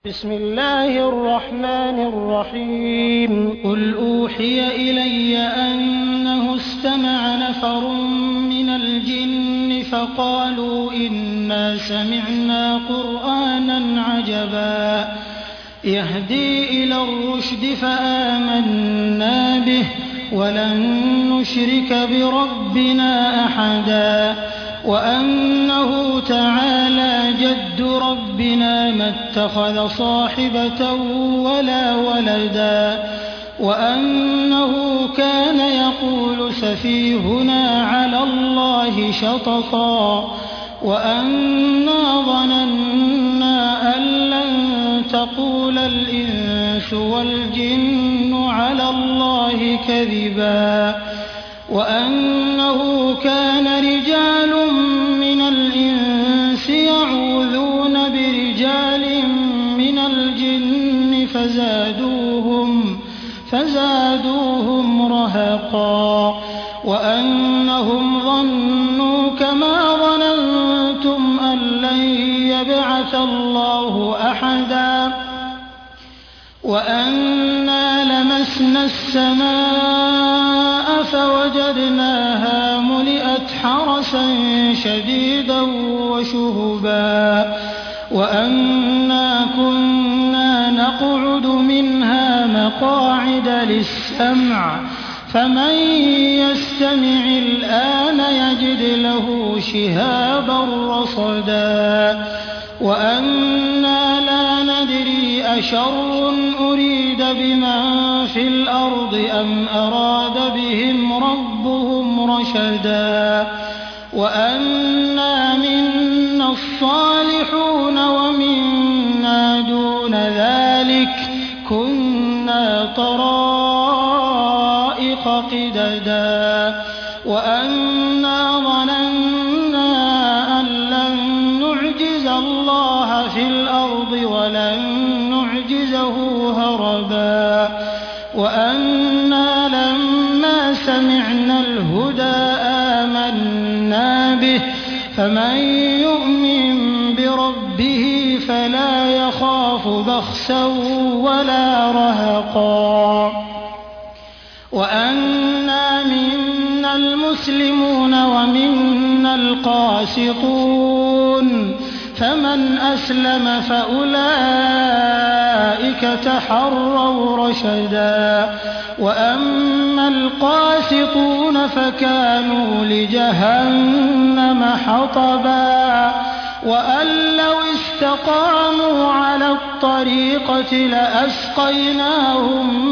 بسم الله الرحمن الرحيم قل أوحي إلي أنه استمع نفر من الجن فقالوا إنا سمعنا قرآنا عجبا يهدي إلى الرشد فآمنا به ولن نشرك بربنا أحدا وأنه تعالى جد ربنا ما اتخذ صاحبة ولا ولدا وأنه كان يقول سفيهنا على الله شططا وأنا ظننا أن لن تقول الإنس والجن على الله كذبا وأنه كان رجال من الإنس يعوذون برجال من الجن فزادوهم رهقا وأنهم ظنوا كما ظننتم أن لن يبعث الله أحدا وأنا لمسنا السماء فوجدناها ملئت حرسا شديدا وشهبا وأنا كنا نقعد منها مقاعد للسمع فمن يستمع الآن يجد له شهابا رصدا وأنا لا ندري أشر أريد بمن في الأرض أم أراد بهم ربهم رشدا وأنا منا الصالحون ومنا دون ذلك كنا طرائق قددا وأنا ظننا أن لن نعجز الله في الأرض ولن نعجزه هربا وأنا لما سمعنا الهدى آمنا به فمن يؤمن بربه فلا يخاف بخسا ولا رهقا وأنا منا المسلمون ومنا القاسطون فمن أسلم فأولئك تحروا رشدا وأما القاسطون فكانوا لجهنم حطبا وأن لو استقاموا على الطريقة لأسقيناهم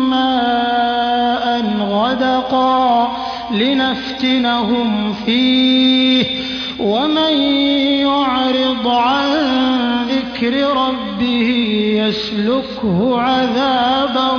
ماء غدقا لنفتنهم فيه ومن يعرض عن ذكر ربه يسلكه عذابا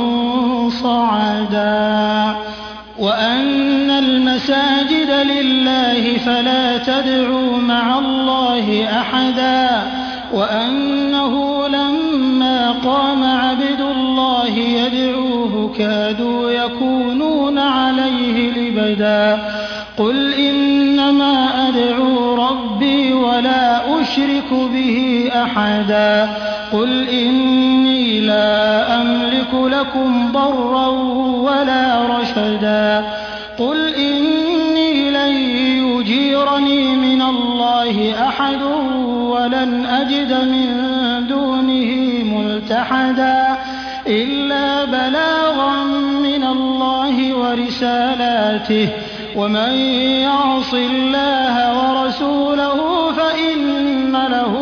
صعدا وأن المساجد لله فلا تدعوا مع الله أحدا وأنه لما قام عبد الله يدعوه كادوا يكونون عليه لبدا قل إنما أدعو ربي ولا أشرك به أحدا قل إني لا أملك لكم ضرا ولا رشدا قل إني لن يجيرني من الله أحد ولن أجد من دونه ملتحدا إلا بلاغا من الله ورسالاته ومن يعص الله ورسوله فإن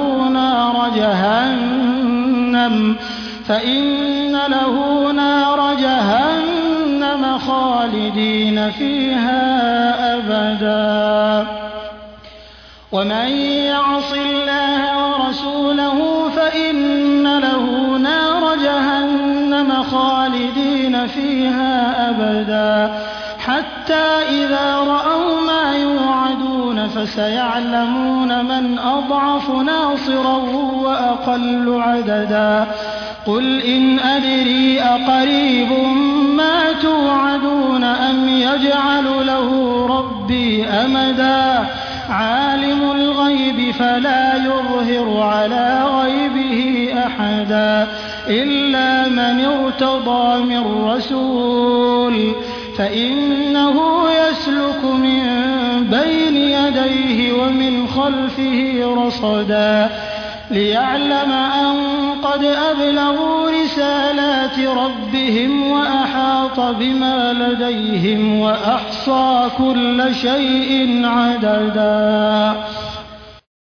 له نار جهنم خالدين فيها أبدا ومن يعص الله ورسوله فإن له نار جهنم خالدين فيها أبدا حتى إذا رأوا ما يوعدون فسيعلمون من أضعف ناصرا وأقل عددا قل إن أدري أقريب ما توعدون أم يجعل له ربي أمدا عالم الغيب فلا يظهر على غيبه أحدا أحدا إلا من ارتضى من رسول فإنه يسلك من بين يديه ومن خلفه رصدا ليعلم أن قد أبلغوا رسالات ربهم وأحاط بما لديهم وأحصى كل شيء عددا